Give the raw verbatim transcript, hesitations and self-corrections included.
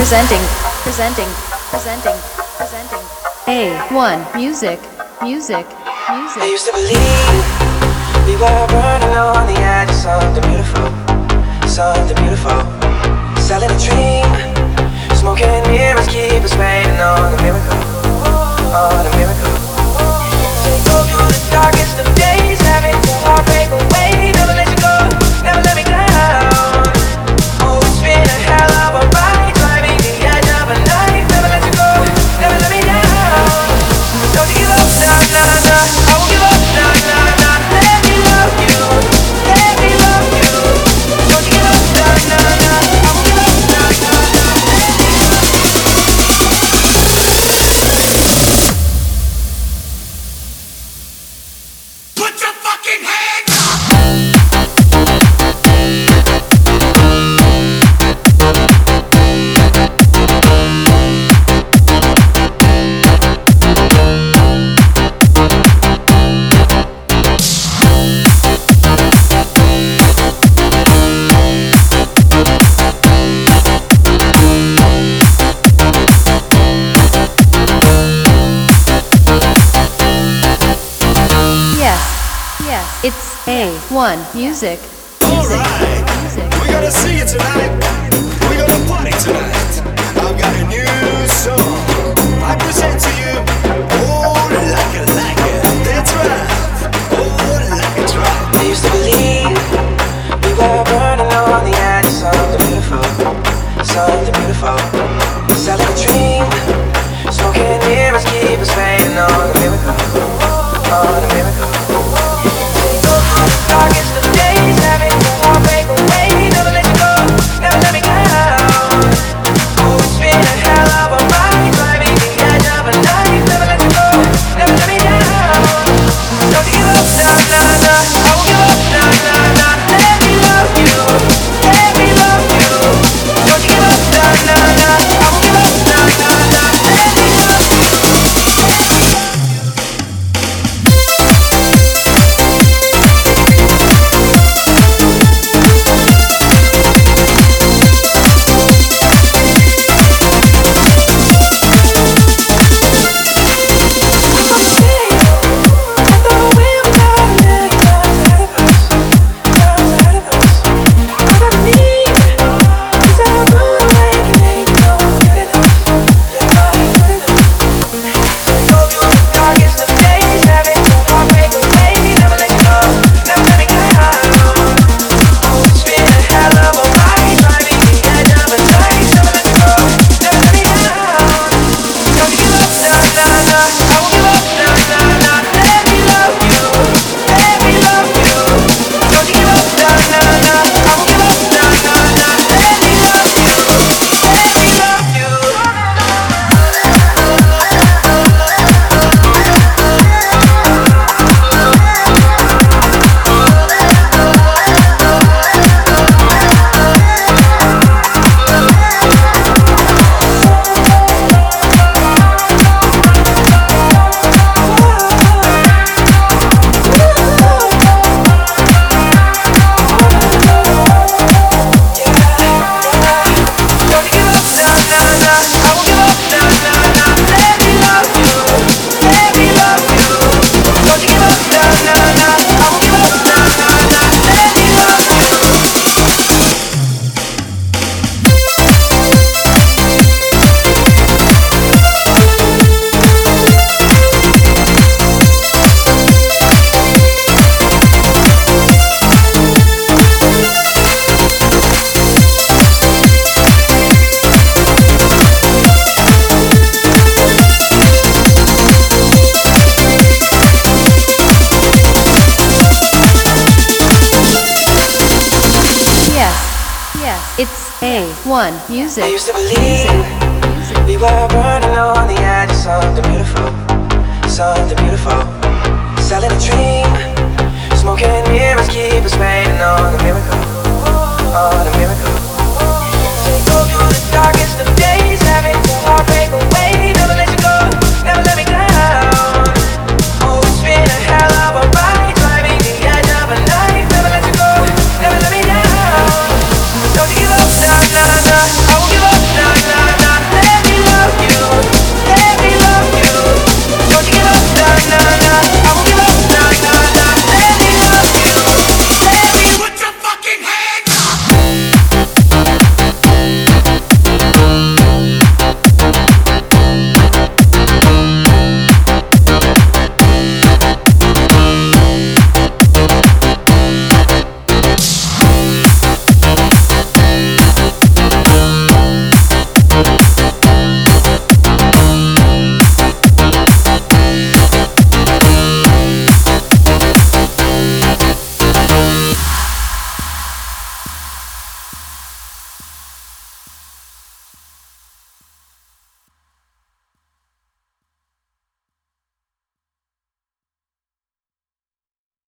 Presenting, presenting, presenting, presenting. A one Music, music, music. I used to believe we were burning on the edge of something beautiful, something beautiful. Selling a dream, smoking mirrors keep us waiting on a miracle, on a miracle. Take go through the darkest of days, having to heartbreak away. Never let you go, never let me down. Oh, it's been a hell of a ride, driving the edge of a knife. Never let you go, never let me down. Don't you give up, nah, nah, nah. I won't give up, nah, nah, nah. Let me love you, let me love you. Don't you give up, nah, nah, nah. I won't give up, nah, nah, nah. Put your fucking hands up! Yes, it's A one Music. Alright, we gonna see you tonight. We gonna party tonight. I've got a new song I present to you. Oh, like it, like it. That's right. Oh, like it's right. I used to believe we were burning on the edge of something beautiful, something beautiful. Selling a dream, smoking mirrors keep us waiting on a miracle, on a miracle. Darkest of days, having to heartbreak away. Never let you go, never let me down. Oh, it's been a hell of a ride, driving the edge of a knife. Never let you go, never let me down. Don't you give up, nah, nah, nah. I won't give up, nah, nah, nah. Let me love you, let me love you. Don't you give up, nah, nah, nah. I won't give up, nah, nah, nah. Let me love you. It's A one Music. I used to believe we were burning on the